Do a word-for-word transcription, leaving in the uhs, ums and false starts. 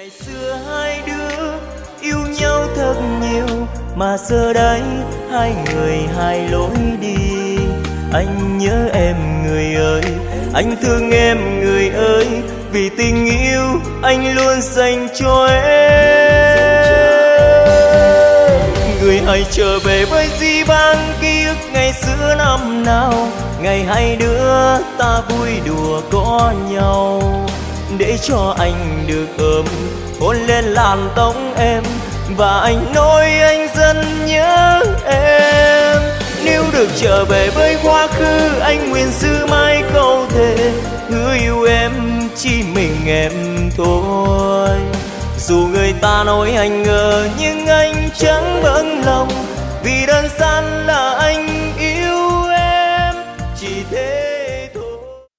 Ngày xưa hai đứa yêu nhau thật nhiều, mà giờ đây hai người hai lối đi. Anh nhớ em người ơi, anh thương em người ơi, vì tình yêu anh luôn dành cho em. Người hãy trở về với dĩ vãng ký ức ngày xưa năm nào, ngày hai đứa ta vui đùa có nhau. Để cho anh được ôm hôn lên làn tóc em, và anh nói anh rất nhớ em. Nếu được trở về với quá khứ, anh nguyện giữ mãi câu thề, hứa yêu em chỉ mình em thôi. Dù người ta nói anh ngờ nhưng anh chẳng vững lòng, vì đơn giản là anh